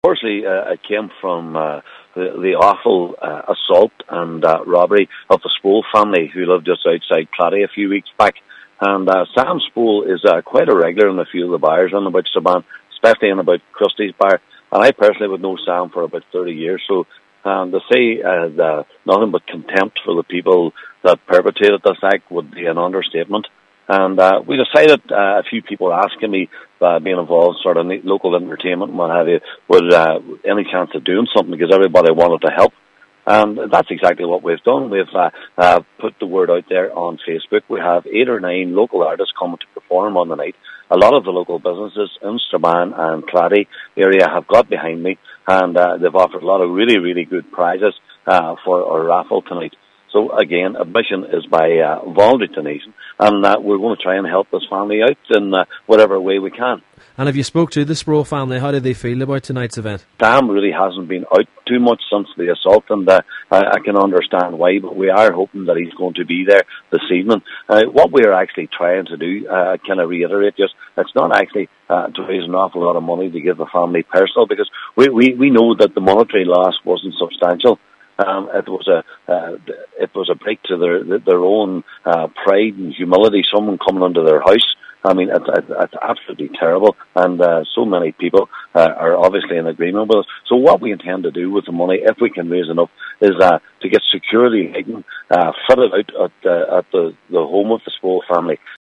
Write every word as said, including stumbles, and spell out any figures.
firstly, uh, it came from uh, the, the awful uh, assault and uh, robbery of the Sproul family who lived just outside Clady a few weeks back. And uh, Sam Sproul is uh, quite a regular in a few of the bars on about Saban, especially in about Krusty's bar. And I personally would know Sam for about thirty years. So um, to say uh, the, nothing but contempt for the people that perpetrated this act would be an understatement. And uh, we decided, uh, a few people asking me, uh, being involved sort of in local entertainment and what have you, would uh, any chance of doing something, because everybody wanted to help. And that's exactly what we've done. We've uh, uh, put the word out there on Facebook. We have eight or nine local artists coming to perform on the night. A lot of the local businesses in Strabane and Clady area have got behind me, and uh, they've offered a lot of really, really good prizes uh, for our raffle tonight. So again, admission is by uh, voluntary donation, and uh, we're going to try and help this family out in uh, whatever way we can. And have you spoke to the Sproul family? How do they feel about tonight's event? Sam really hasn't been out too much since the assault, and uh, I, I can understand why, but we are hoping that he's going to be there this evening. Uh, what we're actually trying to do, uh, can I reiterate just, it's not actually uh, to raise an awful lot of money to give the family personal, because we, we, we know that the monetary loss wasn't substantial. Um, it was a uh, it was a break to their their own uh, pride and humility. Someone coming into their house. I mean, it's, it's, it's absolutely terrible, and uh, so many people uh, are obviously in agreement with us. So what we intend to do with the money, if we can raise enough, is uh, to get security lighting uh, fitted out at, uh, at the, the home of the Sproul family.